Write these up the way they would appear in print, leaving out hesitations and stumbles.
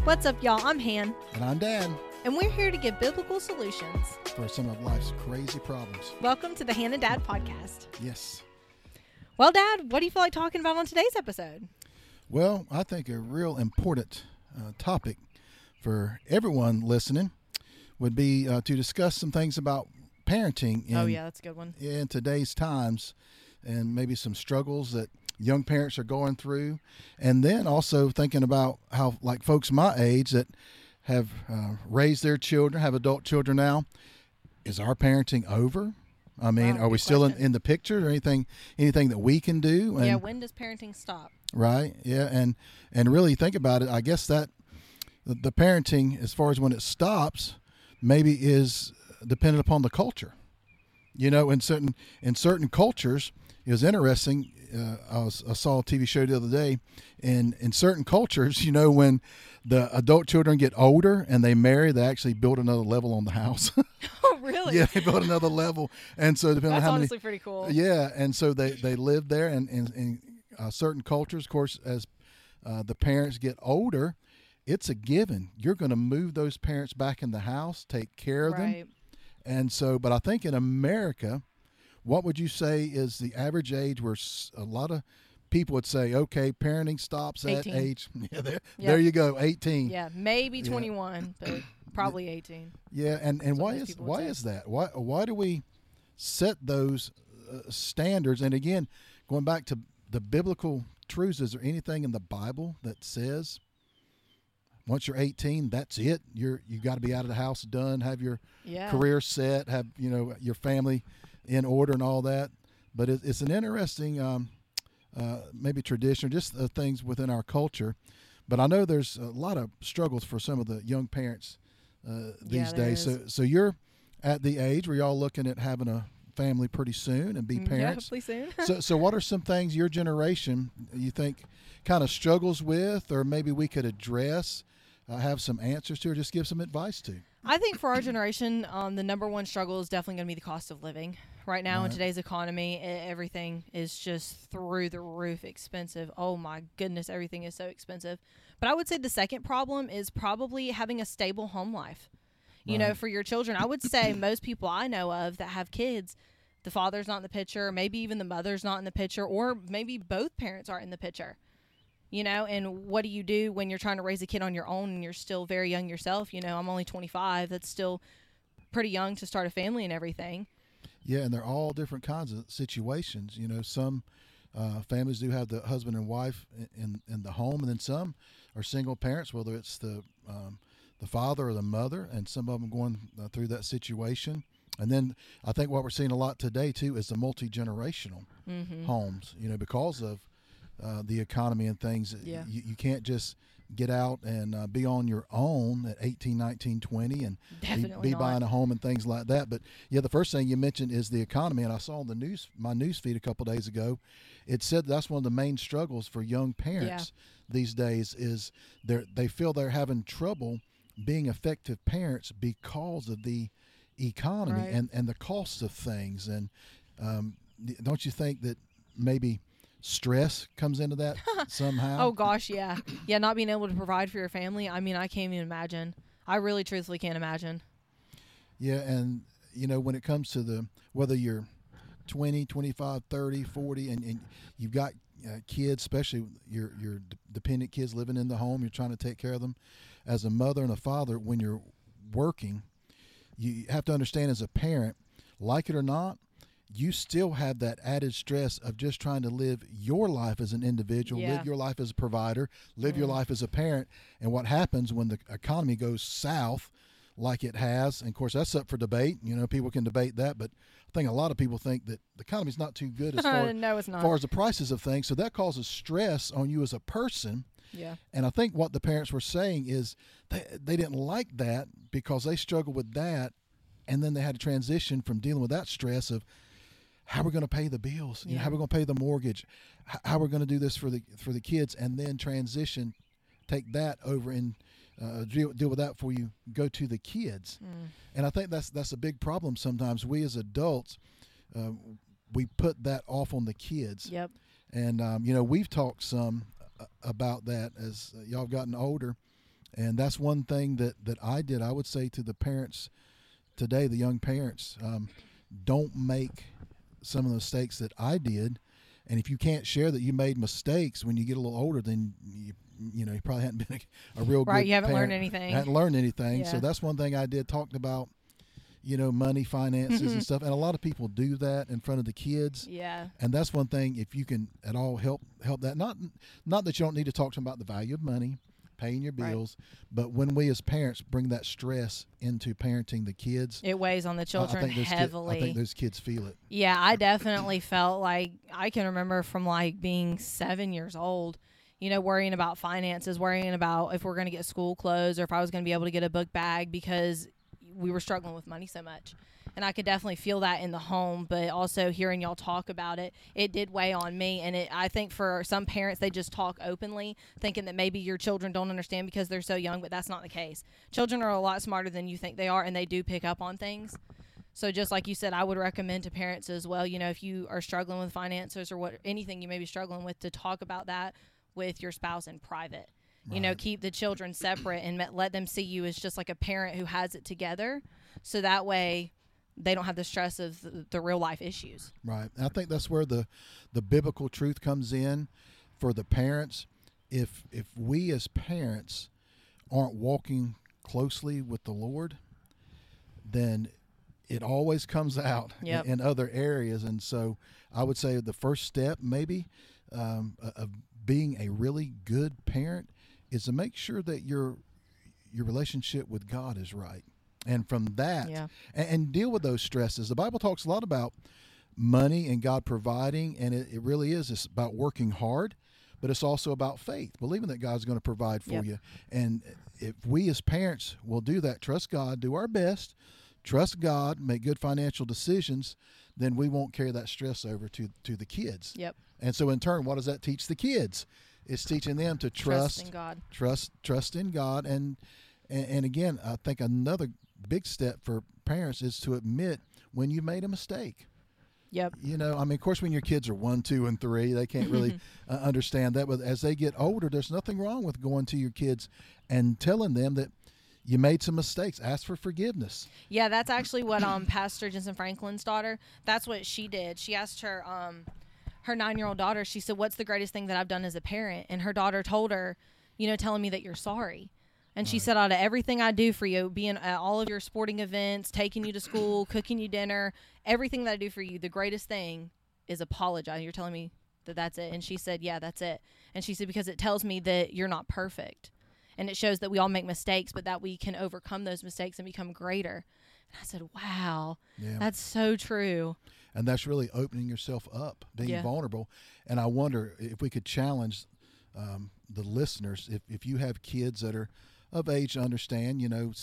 What's up, y'all? I'm Han, And I'm Dan and we're here to give biblical solutions. for some of life's crazy problems. Welcome to the Han and Dad podcast. Yes. Well, Dad, what do you feel like talking about on today's episode? Well, I think a real important topic for everyone listening would be to discuss some things about parenting That's a good one. in today's times, and maybe some struggles that young parents are going through, and then also thinking about how, like, folks my age that have raised their children, have adult children now, is our parenting over? I mean, Wow, are we good still question. in the picture, or anything that we can do? And, When does parenting stop? right. Yeah. And really think about it. I guess that the parenting, as far as when it stops, maybe is dependent upon the culture. You know, in certain cultures, it was interesting. I saw a TV show the other day, and in certain cultures, you know, when the adult children get older and they marry, they actually build another level on the house. Oh, really? Yeah, they build another level, and so depending That's on how honestly many. pretty cool. Yeah, and so they live there, and in certain cultures, of course, as the parents get older, it's a given. You're going to move those parents back in the house, take care of them. Right. And so, but I think in America, what would you say is the average age where a lot of people would say, okay, parenting stops at 18. age, there you go, 18. Yeah, maybe Yeah. 21, but probably 18. Yeah, and what why most is people would why say. is that? Why do we set those standards? And again, going back to the biblical truths, is there anything in the Bible that says once you're 18, that's it? You got to be out of the house, done, have your Yeah. career set, have your family in order and all that. But it's an interesting maybe tradition, or just things within our culture. But I know there's a lot of struggles for some of the young parents these there days. is. So you're at the age where y'all looking at having a family pretty soon and be Yeah, parents. hopefully soon. So what are some things your generation you think kind of struggles with, or maybe we could address, have some answers to, or just give some advice to? I think for our generation, the number one struggle is definitely going to be the cost of living. Right now in Right. today's economy, everything is just through the roof expensive. Oh my goodness, everything is so expensive. But I would say the second problem is probably having a stable home life. You know, Right. for your children, I would say most people I know of that have kids, the father's not in the picture, maybe even the mother's not in the picture, or maybe both parents aren't in the picture. You know, and what do you do when you're trying to raise a kid on your own and you're still very young yourself? You know, I'm only 25. That's still pretty young to start a family and everything. Yeah, and they're all different kinds of situations. You know, some families do have the husband and wife in the home, and then some are single parents, whether it's the father or the mother, and some of them going through that situation. And then I think what we're seeing a lot today too is the multi-generational homes. You know, because of the economy and things, Yeah. you can't just get out and be on your own at 18, 19, 20 and Definitely be not. buying a home and things like that. But yeah, the first thing you mentioned is the economy, and I saw on my news feed a couple days ago, it said that's one of the main struggles for young parents these days is they feel they're having trouble being effective parents because of the economy Right. and the cost of things. And don't you think that maybe stress comes into that somehow? Oh, gosh, yeah. Yeah, not being able to provide for your family. I mean, I can't even imagine. I really truthfully can't imagine. Yeah, and you know, when it comes to whether you're 20, 25, 30, 40, and you've got kids, especially your dependent kids living in the home, you're trying to take care of them. As a mother and a father, when you're working, you have to understand, as a parent, like it or not, you still have that added stress of just trying to live your life as an individual, Yeah. live your life as a provider, live your life as a parent. And what happens when the economy goes south like it has, and of course that's up for debate. You know, people can debate that, but I think a lot of people think that the economy's not too good as No, it's not. far as the prices of things. So that causes stress on you as a person. Yeah. And I think what the parents were saying is they didn't like that because they struggled with that, and then they had to transition from dealing with that stress of how we're going to pay the bills, you know, Yeah. how we're going to pay the mortgage, how we're going to do this for the kids, and then transition, take that over and deal with that before you go to the kids. And I think that's a big problem sometimes. We as adults, we put that off on the kids. Yep. And, we've talked some about that as y'all have gotten older. And that's one thing that I did. I would say to the parents today, the young parents, don't make some of the mistakes that I did. And if you can't share that you made mistakes when you get a little older, then you probably hadn't been a real good Right, you haven't parent. learned anything. Hadn't learned anything. Yeah. So that's one thing I did. Talked about, money, finances, and stuff. And a lot of people do that in front of the kids. Yeah. And that's one thing. If you can at all help that, not that you don't need to talk to them about the value of money, paying your bills, but when we as parents bring that stress into parenting the kids, It weighs on the children heavily. I think those kids feel it. Yeah, I definitely felt like I can remember from like being 7 years old, worrying about finances, worrying about if we're going to get school clothes or if I was going to be able to get a book bag because we were struggling with money so much. And I could definitely feel that in the home, but also hearing y'all talk about it, it did weigh on me. And I think for some parents, they just talk openly, thinking that maybe your children don't understand because they're so young, but that's not the case. Children are a lot smarter than you think they are, and they do pick up on things. So just like you said, I would recommend to parents as well, if you are struggling with finances or anything you may be struggling with, to talk about that with your spouse in private. Right. Keep the children separate and let them see you as just like a parent who has it together. So that way they don't have the stress of the real life issues. Right. And I think that's where the biblical truth comes in for the parents. If we as parents aren't walking closely with the Lord, then it always comes out in other areas. And so I would say the first step maybe of being a really good parent is to make sure that your relationship with God is right. And from that, and deal with those stresses. The Bible talks a lot about money and God providing, and it really is. It's about working hard, but it's also about faith, believing that God's going to provide for you. And if we as parents will do that, trust God, do our best, trust God, make good financial decisions, then we won't carry that stress over to the kids. Yep. And so in turn, what does that teach the kids? It's teaching them to trust in God. Trust in God. And again, I think another big step for parents is to admit when you made a mistake. Yep. Of course, when your kids are 1, 2, and 3, they can't really understand that. But as they get older, there's nothing wrong with going to your kids and telling them that you made some mistakes. Ask for forgiveness. Yeah, that's actually what Pastor Jensen Franklin's daughter, that's what she did. She asked her 9-year-old daughter, she said, "What's the greatest thing that I've done as a parent?" And her daughter told her, telling me that you're sorry. And she said, out of everything I do for you, being at all of your sporting events, taking you to school, cooking you dinner, everything that I do for you, the greatest thing is apologize. You're telling me that that's it. And she said, yeah, that's it. And she said, because it tells me that you're not perfect. And it shows that we all make mistakes, but that we can overcome those mistakes and become greater. And I said, wow, that's so true. And that's really opening yourself up, being vulnerable. And I wonder if we could challenge the listeners, if you have kids that are of age to understand,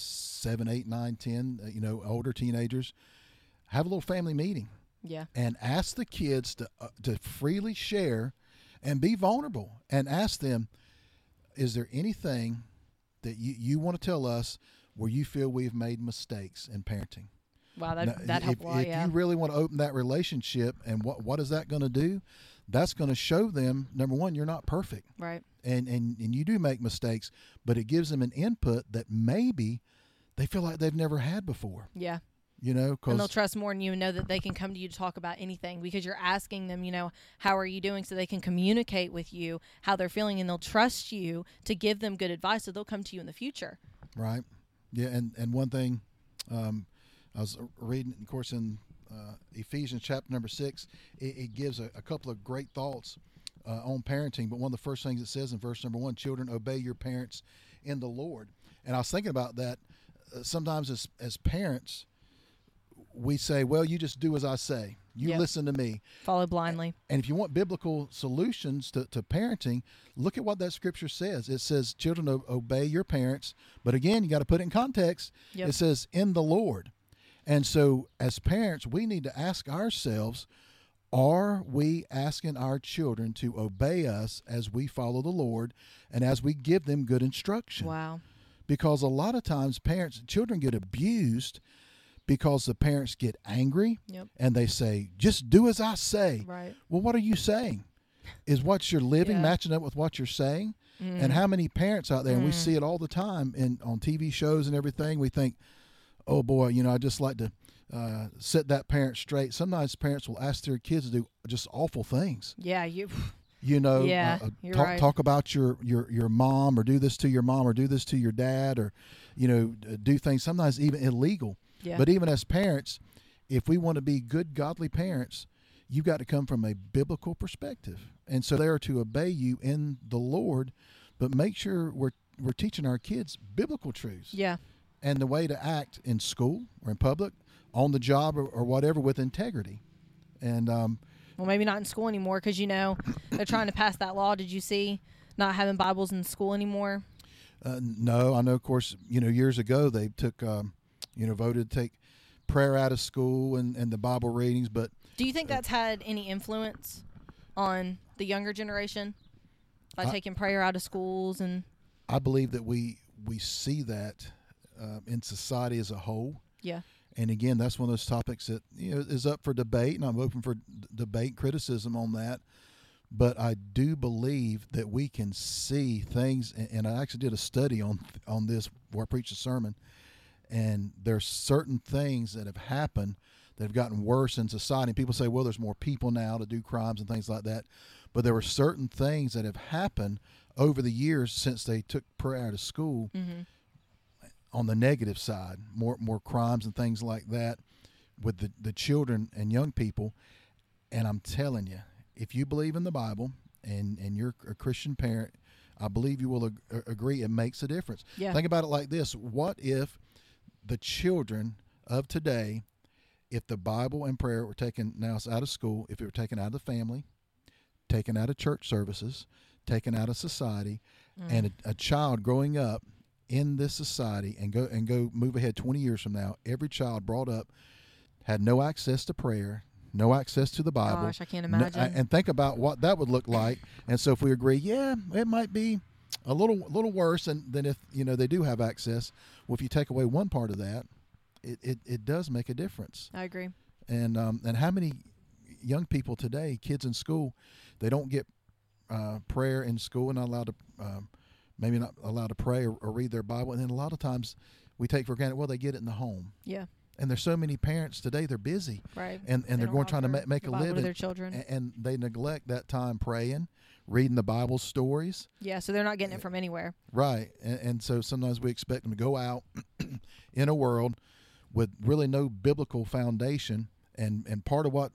7, 8, 9, 10, older teenagers, have a little family meeting. Yeah. And ask the kids to freely share and be vulnerable, and ask them, is there anything that you want to tell us where you feel we've made mistakes in parenting? Wow, that helped a lot, If you really want to open that relationship, and what is that going to do? That's going to show them, number one, you're not perfect. Right. And you do make mistakes, but it gives them an input that maybe they feel like they've never had before. Yeah. And they'll trust more in you and know that they can come to you to talk about anything because you're asking them, how are you doing, so they can communicate with you how they're feeling, and they'll trust you to give them good advice, so they'll come to you in the future. Right. Yeah. And one thing, I was reading, of course, in Ephesians chapter number 6, it gives a couple of great thoughts on parenting. But one of the first things it says in verse number 1, children, obey your parents in the Lord. And I was thinking about that. Sometimes as parents, we say, well, you just do as I say. You listen to me. Follow blindly. And if you want biblical solutions to parenting, look at what that scripture says. It says, children, obey your parents. But again, you got to put it in context. Yep. It says, in the Lord. And so as parents, we need to ask ourselves, are we asking our children to obey us as we follow the Lord and as we give them good instruction? Wow. Because a lot of times children get abused because the parents get angry and they say, just do as I say. Right. Well, what are you saying? Is what you're living matching up with what you're saying? And how many parents out there, and we see it all the time on TV shows and everything, we think, oh boy, I'd just like to set that parent straight. Sometimes parents will ask their kids to do just awful things. Yeah, you're right. Talk about your mom, or do this to your mom, or do this to your dad, or do things sometimes even illegal. Yeah. But even as parents, if we want to be good godly parents, you've got to come from a biblical perspective, and so they are to obey you in the Lord, but make sure we're teaching our kids biblical truths. Yeah. And the way to act in school or in public, on the job, or whatever, with integrity. And well, maybe not in school anymore, because they're trying to pass that law. Did you see not having Bibles in school anymore? No, I know. Of course, years ago they took, voted to take prayer out of school and the Bible readings. But do you think that's had any influence on the younger generation by taking prayer out of schools? And I believe that we see that in society as a whole. Yeah. And again, that's one of those topics that is up for debate, and I'm open for debate, criticism on that. But I do believe that we can see things, and I actually did a study on this where I preached a sermon, and there's certain things that have happened that have gotten worse in society. People say, well, there's more people now to do crimes and things like that. But there were certain things that have happened over the years since they took prayer out of school. Mm-hmm. On the negative side, more crimes and things like that with the children and young people. And I'm telling you, if you believe in the Bible and you're a Christian parent, I believe you will agree it makes a difference. Yeah. Think about it like this. What if the children of today, if the Bible and prayer were taken now out of school, if it were taken out of the family, taken out of church services, taken out of society, and a child growing up in this society and go move ahead 20 years from now, every child brought up had no access to prayer, no access to the Bible. Gosh, I can't imagine. And think about what that would look like. And so if we agree, yeah, it might be a little worse than if they do have access. Well, if you take away one part of that, it does make a difference. I agree. And how many young people today, kids in school, they don't get prayer in school and not allowed to maybe not allowed to pray or read their Bible. And then a lot of times we take for granted, well, they get it in the home. Yeah. And there's so many parents today, they're busy. Right. And they're going trying to make a living. To their children. And they neglect that time praying, reading the Bible stories. Yeah, so they're not getting it from anywhere. Right. And so sometimes we expect them to go out in a world with really no biblical foundation. And part of what,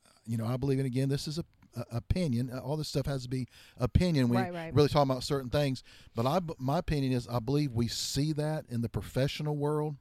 I believe in, again, this is a opinion. All this stuff has to be opinion. We really talk about certain things. But my opinion is I believe we see that in the professional world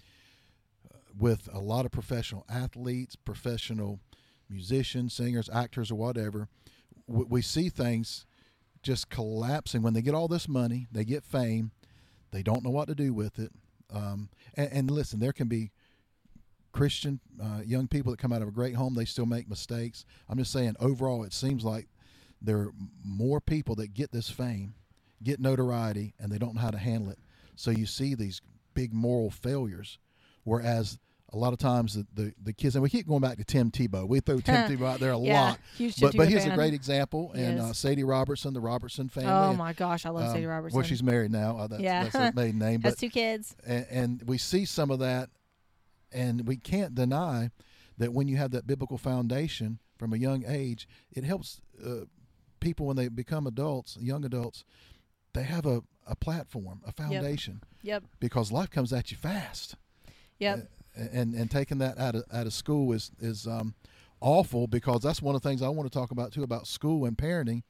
with a lot of professional athletes, professional musicians, singers, actors, or whatever. We see things just collapsing when they get all this money, they get fame, they don't know what to do with it. And listen, there can be Christian young people that come out of a great home, they still make mistakes. I'm just saying, overall, it seems like there are more people that get this fame, get notoriety, and they don't know how to handle it. So you see these big moral failures, whereas a lot of times the kids, and we keep going back to Tim Tebow. We throw Tim Tebow out there a lot. Huge but he's fan. A great example. He and Sadie Robertson, the Robertson family. Oh, my gosh, I love Sadie Robertson. Well, she's married now. That's her maiden name. Has 2 kids. And we see some of that. And we can't deny that when you have that biblical foundation from a young age, it helps people when they become adults, young adults, they have a platform, a foundation. Yep. Because life comes at you fast. Yep. And taking that out of school is awful, because that's one of the things I want to talk about too, about school and parenting.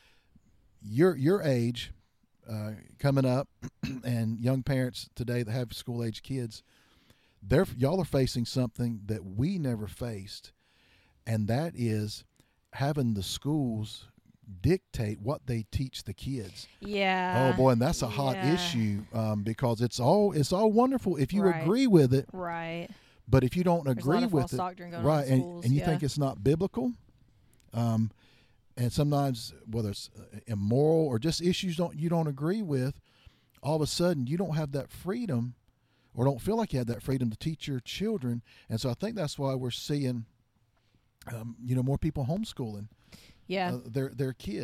Your age coming up, and young parents today that have school age kids, y'all are facing something that we never faced, and that is having the schools dictate what they teach the kids. Yeah. Oh boy, and that's a hot issue, because it's all wonderful if you agree with it. Right. But if you don't agree with it, right, and you think it's not biblical, and sometimes whether it's immoral or just issues you don't agree with, all of a sudden you don't have that freedom, or don't feel like you have that freedom to teach your children. And so I think that's why we're seeing, more people homeschooling their kids.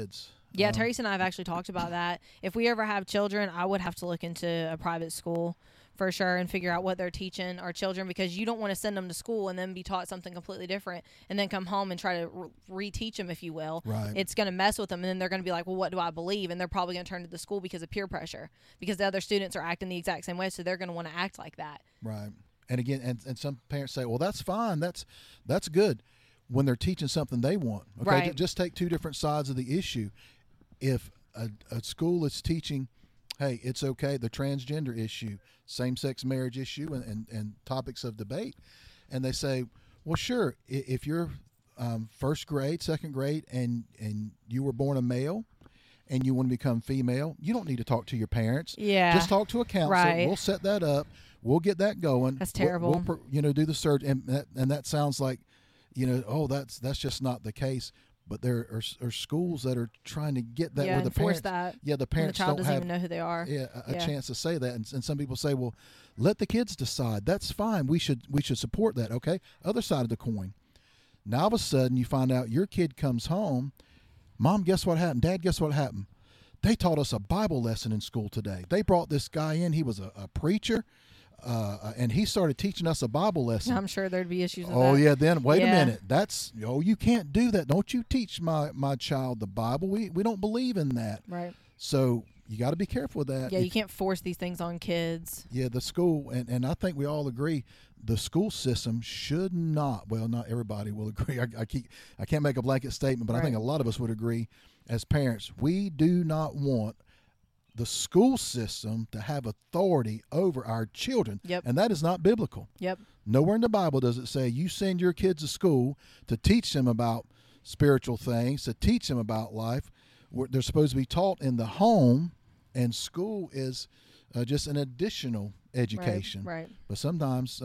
Yeah, Teresa and I have actually talked about that. If we ever have children, I would have to look into a private school for sure and figure out what they're teaching our children, because you don't want to send them to school and then be taught something completely different and then come home and try to reteach them, if you will. Right. It's going to mess with them, and then they're going to be like, well, what do I believe? And they're probably going to turn to the school because of peer pressure, because the other students are acting the exact same way, so they're going to want to act like that. Right. And again, and some parents say, well, that's fine. That's good when they're teaching something they want. Okay. Right. Just take two different sides of the issue. If a school is teaching, hey, it's okay, the transgender issue, same-sex marriage issue, and topics of debate, and they say, well, sure, if you're first grade, second grade, and you were born a male and you want to become female, you don't need to talk to your parents. Yeah. Just talk to a counselor. Right. We'll set that up. We'll get that going. That's terrible. We'll do the search, and that sounds like, oh, that's just not the case. But there are schools that are trying to get that where the parents, the parents the child don't doesn't have even know who they are. a chance to say that. And some people say, well, let the kids decide. That's fine. We should support that. Okay. Other side of the coin. Now all of a sudden you find out your kid comes home. Mom, guess what happened? Dad, guess what happened? They taught us a Bible lesson in school today. They brought this guy in. He was a preacher. And he started teaching us a Bible lesson. I'm sure there'd be issues with that. Oh, yeah. Then, wait a Yeah. minute. You can't do that. Don't you teach my child the Bible. We don't believe in that. Right. So you got to be careful with that. Yeah, you can't force these things on kids. Yeah, the school, and I think we all agree, the school system should not, well, not everybody will agree. I can't make a blanket statement, but I think a lot of us would agree as parents, we do not want the school system to have authority over our children. Yep. And that is not biblical. Yep. Nowhere in the Bible does it say you send your kids to school to teach them about spiritual things, to teach them about life. They're supposed to be taught in the home, and school is just an additional education. Right. But sometimes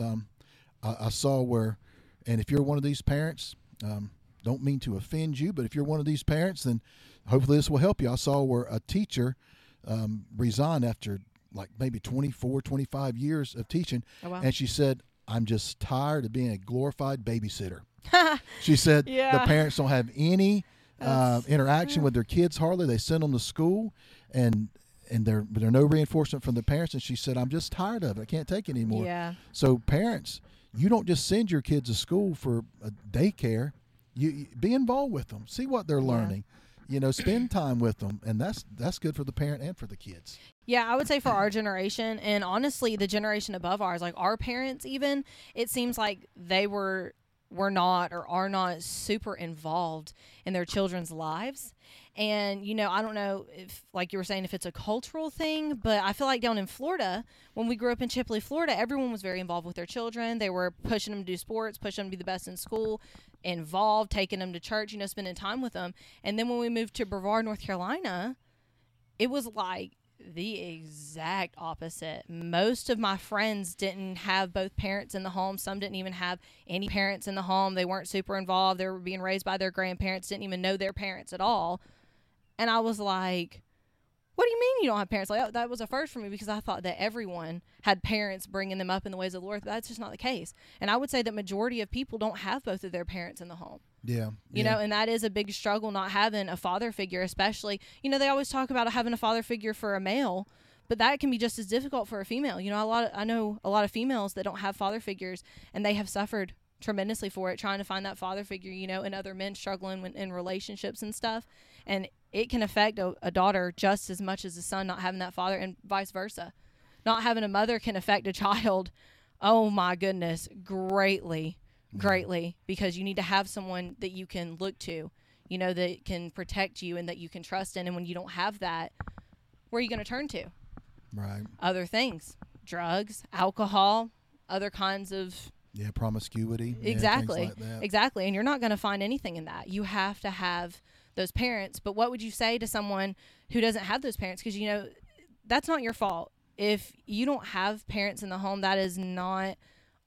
I saw where, and if you're one of these parents, don't mean to offend you, but if you're one of these parents, then hopefully this will help you. I saw where a teacher resigned after like maybe 24, 25 years of teaching. Oh, wow. And she said, I'm just tired of being a glorified babysitter. She said the parents don't have any interaction with their kids hardly. They send them to school and there are no reinforcement from the parents. And she said, I'm just tired of it. I can't take it anymore. Yeah. So parents, you don't just send your kids to school for a daycare. You be involved with them. See what they're learning. Spend time with them, and that's good for the parent and for the kids. Yeah, I would say for our generation, and honestly, the generation above ours, like our parents even, it seems like they were not or are not super involved in their children's lives. And, I don't know if, like you were saying, if it's a cultural thing, but I feel like down in Florida, when we grew up in Chipley, Florida, everyone was very involved with their children. They were pushing them to do sports, pushing them to be the best in school, involved, taking them to church, spending time with them. And then when we moved to Brevard, North Carolina, it was like the exact opposite. Most of my friends didn't have both parents in the home. Some didn't even have any parents in the home. They weren't super involved. They were being raised by their grandparents, didn't even know their parents at all. And I was like, what do you mean you don't have parents? Like, that was a first for me, because I thought that everyone had parents bringing them up in the ways of the Lord. But that's just not the case. And I would say that majority of people don't have both of their parents in the home. Yeah. You know, and that is a big struggle, not having a father figure, especially, they always talk about having a father figure for a male, but that can be just as difficult for a female. I know a lot of females that don't have father figures, and they have suffered tremendously for it, trying to find that father figure, and other men struggling in relationships and stuff. And it can affect a daughter just as much as a son not having that father, and vice versa. Not having a mother can affect a child, oh my goodness, greatly, because you need to have someone that you can look to, that can protect you and that you can trust in. And when you don't have that, where are you going to turn to? Right. Other things, drugs, alcohol, other kinds of... Yeah, promiscuity. Exactly. Things like that. Exactly. And you're not going to find anything in that. You have to have those parents. But what would you say to someone who doesn't have those parents? Because, that's not your fault. If you don't have parents in the home, that is not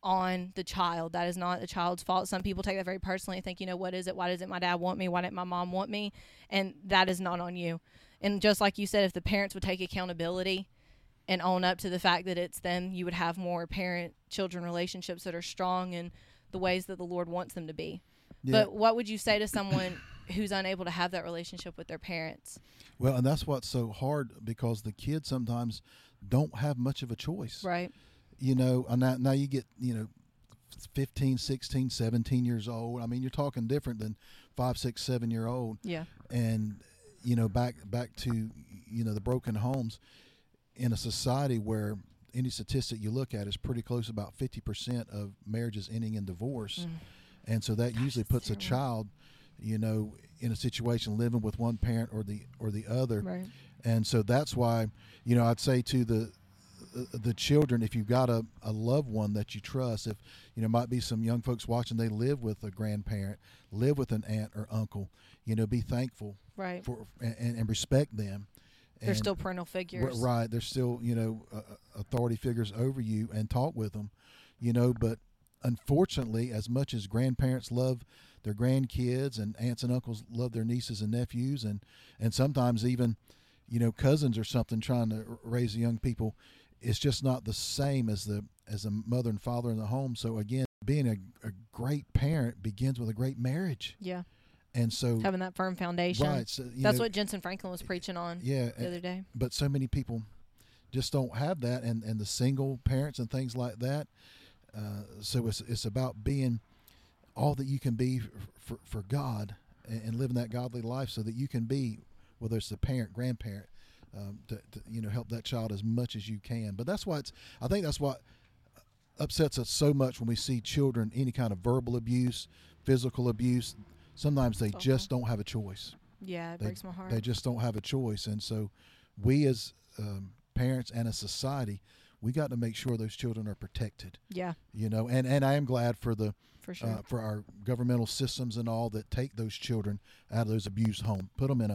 on the child. That is not the child's fault. Some people take that very personally and think, what is it? Why doesn't my dad want me? Why didn't my mom want me? And that is not on you. And just like you said, if the parents would take accountability and own up to the fact that it's them, you would have more parent-children relationships that are strong in the ways that the Lord wants them to be. Yeah. But what would you say to someone who's unable to have that relationship with their parents. Well, and that's what's so hard, because the kids sometimes don't have much of a choice. Right. You know, and now you get, 15, 16, 17 years old. I mean, you're talking different than 5, 6, 7 year old. Yeah. And, back to, the broken homes in a society where any statistic you look at is pretty close, about 50% of marriages ending in divorce. And so that usually puts a child, in a situation living with one parent or the other. Right. And so that's why, I'd say to the children, if you've got a loved one that you trust, if might be some young folks watching, they live with a grandparent, live with an aunt or uncle, be thankful Right. for and respect them. They're still parental figures. Right. They're still, authority figures over you, and talk with them, but unfortunately, as much as grandparents love their grandkids and aunts and uncles love their nieces and nephews, and sometimes even, cousins or something, trying to raise the young people, it's just not the same as the mother and father in the home. So again, being a great parent begins with a great marriage. Yeah. And so having that firm foundation. Right. So, that's what Jensen Franklin was preaching on the other day. But so many people just don't have that, and the single parents and things like that. So it's about being all that you can be for God, and living that godly life, so that you can be, whether it's the parent, grandparent, to help that child as much as you can. But I think that's what upsets us so much when we see children, any kind of verbal abuse, physical abuse. Sometimes they just don't have a choice. Yeah, it breaks my heart. They just don't have a choice. And so we as parents and as society, we got to make sure those children are protected. Yeah. And I am glad for sure. For our governmental systems and all that take those children out of those abused homes, put them in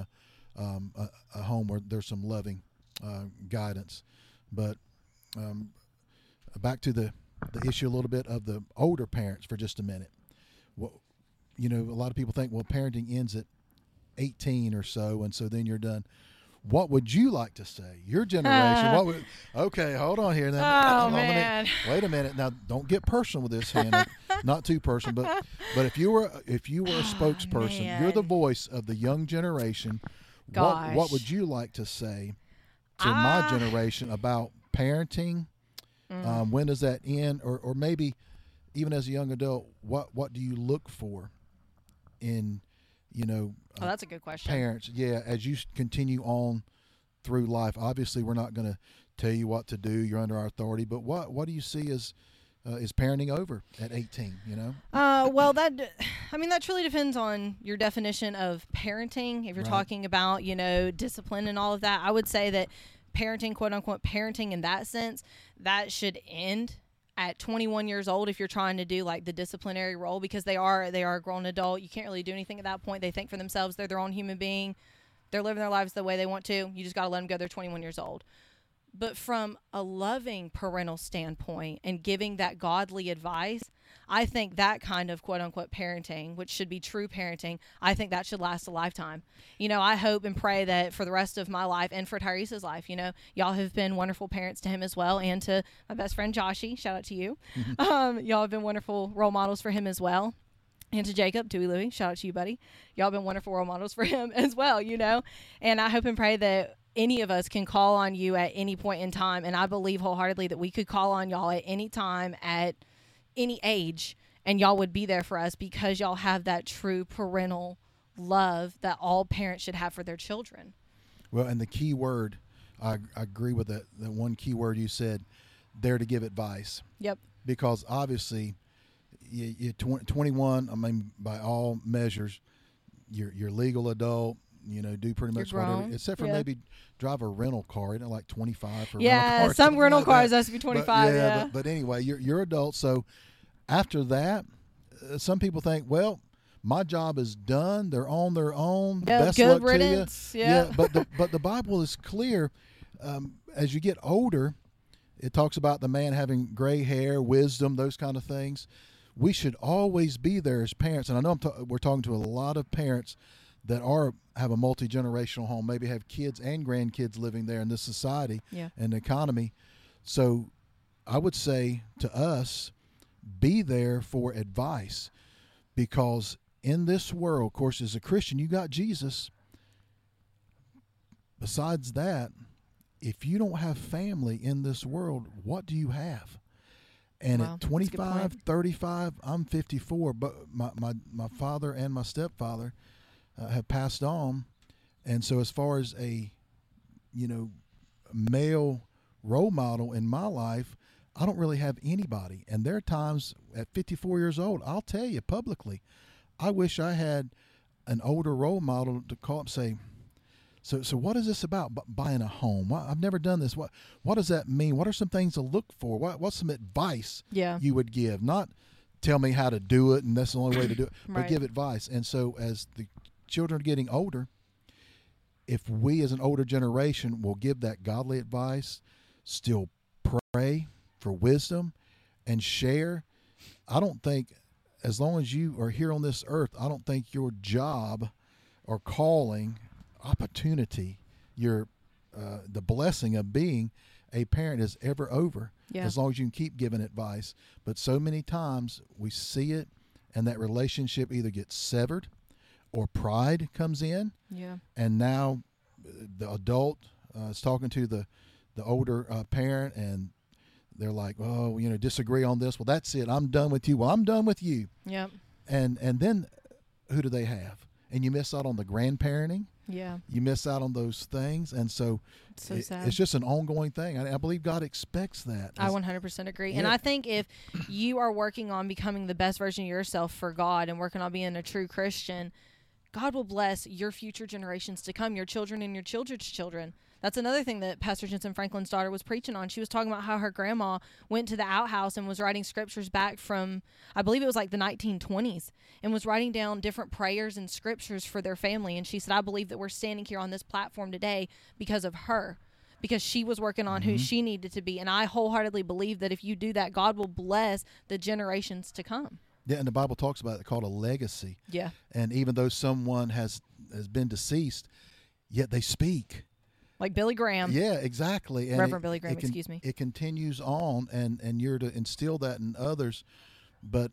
a home where there's some loving guidance. But back to the issue a little bit of the older parents for just a minute. A lot of people think, well, parenting ends at 18 or so, and so then you're done. What would you like to say? Your generation. Okay, hold on here. Now, man. Wait a minute. Now, don't get personal with this, Hannah. Not too personal, but if you were a spokesperson, man. you're the voice of the young generation. Gosh. What would you like to say to my generation about parenting? When does that end, or maybe even as a young adult, what do you look for in that's a good question. Parents, as you continue on through life? Obviously, we're not going to tell you what to do. You're under our authority. But what do you see as is parenting over at 18? Well, that truly depends on your definition of parenting. If you're talking about discipline and all of that, I would say that parenting, quote unquote, parenting in that sense, that should end at 21 years old if you're trying to do like the disciplinary role, because they are a grown adult. You can't really do anything at that point. They think for themselves. They're their own human being. They're living their lives the way they want to. You just got to let them go. They're 21 years old. But from a loving parental standpoint and giving that godly advice, I think that kind of quote unquote parenting, which should be true parenting, I think that should last a lifetime. I hope and pray that for the rest of my life and for Tyrese's life, y'all have been wonderful parents to him as well, and to my best friend Joshy. Shout out to you. Y'all have been wonderful role models for him as well. And to Jacob, Dewey Louie, shout out to you, buddy. Y'all have been wonderful role models for him as well, And I hope and pray that any of us can call on you at any point in time. And I believe wholeheartedly that we could call on y'all at any time, at any age, and y'all would be there for us, because y'all have that true parental love that all parents should have for their children. Well, and the key word, I agree with that. The one key word you said, there to give advice. Yep. Because obviously, you're 21. I mean, by all measures, you're legal adult. Do pretty much whatever, except for maybe drive a rental car. Isn't it like 25 for rental cars? Some rental cars has to be 25. But anyway, you're adult. So after that, some people think, well, my job is done. They're on their own. Best good luck riddance. to you. Yeah. But the Bible is clear. As you get older, it talks about the man having gray hair, wisdom, those kind of things. We should always be there as parents. And I know we're talking to a lot of parents that have a multi-generational home, maybe have kids and grandkids living there in this society and the economy. So I would say to us, be there for advice, because in this world, of course, as a Christian, you got Jesus. Besides that, if you don't have family in this world, what do you have? And Wow, at that's a good 25, point. 35, I'm 54, but my father and my stepfather have passed on. And so as far as a, male role model in my life, I don't really have anybody. And there are times at 54 years old, I'll tell you publicly, I wish I had an older role model to call up and say, so what is this about buying a home? I've never done this. What does that mean? What are some things to look for? What's some advice Yeah. you would give? Not tell me how to do it and that's the only way to do it, but Right. give advice. And so as the children are getting older, if we as an older generation will give that godly advice, still pray for wisdom and share, I don't think, as long as you are here on this earth, I don't think your job or calling, opportunity, your the blessing of being a parent is ever over. Yeah. As long as you can keep giving advice. But so many times we see it, and that relationship either gets severed, or pride comes in, Yeah. and now the adult is talking to the older parent, and they're like, oh, disagree on this. Well, that's it. I'm done with you. Well, I'm done with you. Yep. And then who do they have? And you miss out on the grandparenting. Yeah. You miss out on those things. And so, It's so sad. it's just an ongoing thing. I believe God expects that. I 100% agree. And Yeah. I think if you are working on becoming the best version of yourself for God and working on being a true Christian, God will bless your future generations to come, your children and your children's children. That's another thing that Pastor Jensen Franklin's daughter was preaching on. She was talking about how her grandma went to the outhouse and was writing scriptures back from, I believe it was like the 1920s, and was writing down different prayers and scriptures for their family. And she said, I believe that we're standing here on this platform today because of her, because she was working on who she needed to be. And I wholeheartedly believe that if you do that, God will bless the generations to come. Yeah, and the Bible talks about it called a legacy. Yeah. And even though someone has been deceased, yet they speak. Like Billy Graham. Yeah, exactly. And Reverend Billy Graham, excuse me. It continues on, and you're to instill that in others. But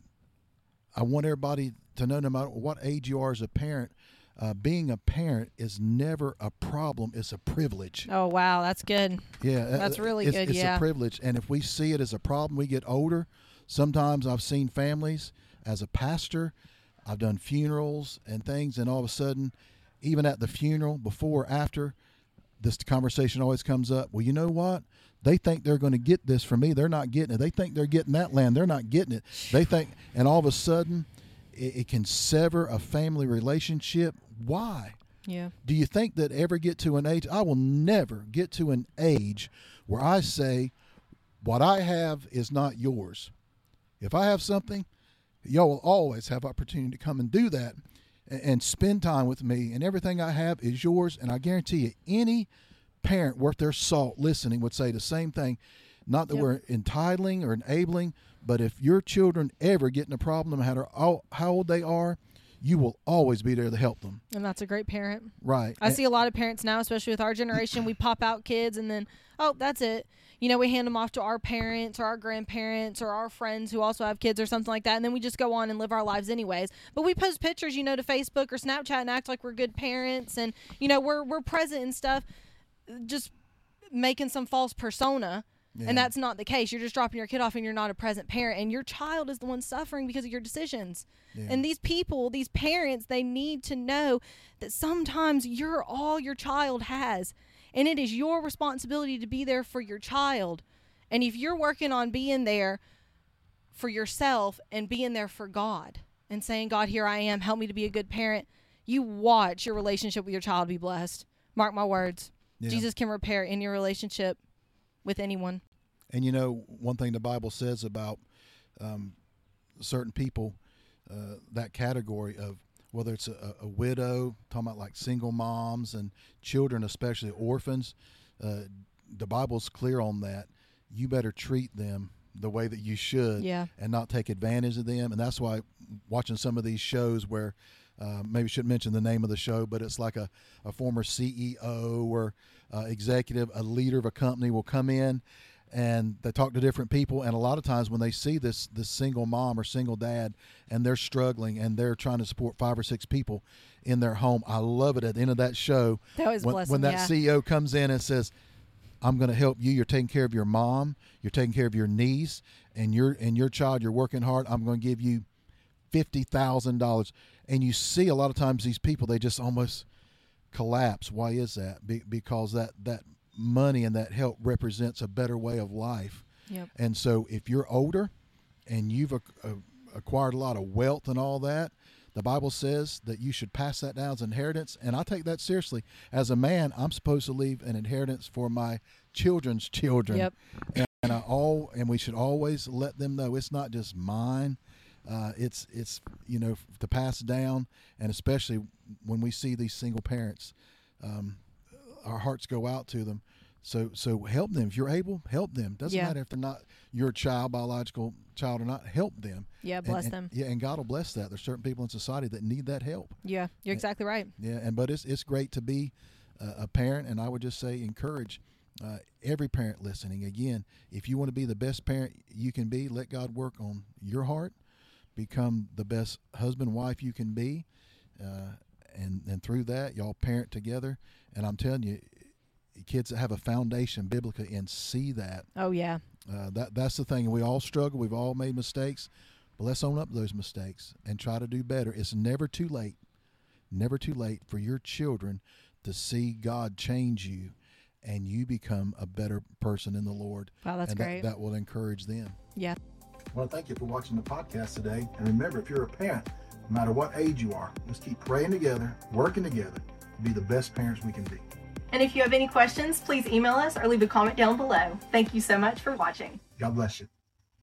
I want everybody to know, no matter what age you are as a parent, being a parent is never a problem. It's a privilege. Oh, wow. That's good. Yeah, That's really good, It's yeah. a privilege, and if we see it as a problem, we get older. Sometimes I've seen families as a pastor. I've done funerals and things, and all of a sudden, even at the funeral, before or after, this conversation always comes up. Well, you know what? They think they're going to get this from me. They're not getting it. They think they're getting that land. They're not getting it. They think, and all of a sudden, it can sever a family relationship. Why? Yeah. Do you think that ever get to an age? I will never get to an age where I say, what I have is not yours. If I have something, y'all will always have opportunity to come and do that and spend time with me, and everything I have is yours. And I guarantee you, any parent worth their salt listening would say the same thing. Not that Yep. we're entitling or enabling, but if your children ever get in a problem, no matter how old they are, you will always be there to help them. And that's a great parent. Right. I see a lot of parents now, especially with our generation, we pop out kids and then, oh, that's it. We hand them off to our parents or our grandparents or our friends who also have kids or something like that. And then we just go on and live our lives anyways. But we post pictures, to Facebook or Snapchat and act like we're good parents. And, we're present and stuff, just making some false persona. Yeah. And that's not the case. You're just dropping your kid off and you're not a present parent. And your child is the one suffering because of your decisions. Yeah. And these people, these parents, they need to know that sometimes you're all your child has. And it is your responsibility to be there for your child. And if you're working on being there for yourself and being there for God and saying, God, here I am, help me to be a good parent, you watch your relationship with your child be blessed. Mark my words. Yeah. Jesus can repair any relationship with anyone. And one thing the Bible says about certain people, that category of whether it's a widow, talking about like single moms and children, especially orphans, the Bible's clear on that. You better treat them the way that you should, Yeah. and not take advantage of them. And that's why watching some of these shows where maybe shouldn't mention the name of the show, but it's like a former CEO or executive, a leader of a company will come in and they talk to different people. And a lot of times when they see this single mom or single dad and they're struggling and they're trying to support 5 or 6 people in their home, I love it at the end of that show when that CEO comes in and says, I'm going to help you. You're taking care of your mom. You're taking care of your niece and your child. You're working hard. I'm going to give you $50,000. And you see a lot of times these people, they just almost collapse. Why is that? Because that money and that help represents a better way of life. Yep. And so if you're older and you've acquired a lot of wealth and all that, the Bible says that you should pass that down as inheritance. And I take that seriously. As a man, I'm supposed to leave an inheritance for my children's children. Yep. And we should always let them know it's not just mine. It's to pass down. And especially when we see these single parents, our hearts go out to them. So help them. If you're able, help them. Doesn't matter if they're not your biological child or not, help them. Yeah, bless them. Yeah, and God will bless that. There's certain people in society that need that help. Yeah, you're exactly right. Yeah, but it's great to be a parent, and I would just say encourage every parent listening. Again, if you want to be the best parent you can be, let God work on your heart. Become the best husband, wife you can be, and through that, y'all parent together. And I'm telling you, kids that have a foundation biblically and see that. Oh yeah. That's the thing. We all struggle. We've all made mistakes, but let's own up those mistakes and try to do better. It's never too late for your children to see God change you and you become a better person in the Lord. Wow, that's great. That will encourage them. Yeah. I want to thank you for watching the podcast today. And remember, if you're a parent, no matter what age you are, let's keep praying together, working together to be the best parents we can be. And if you have any questions, please email us or leave a comment down below. Thank you so much for watching. God bless you.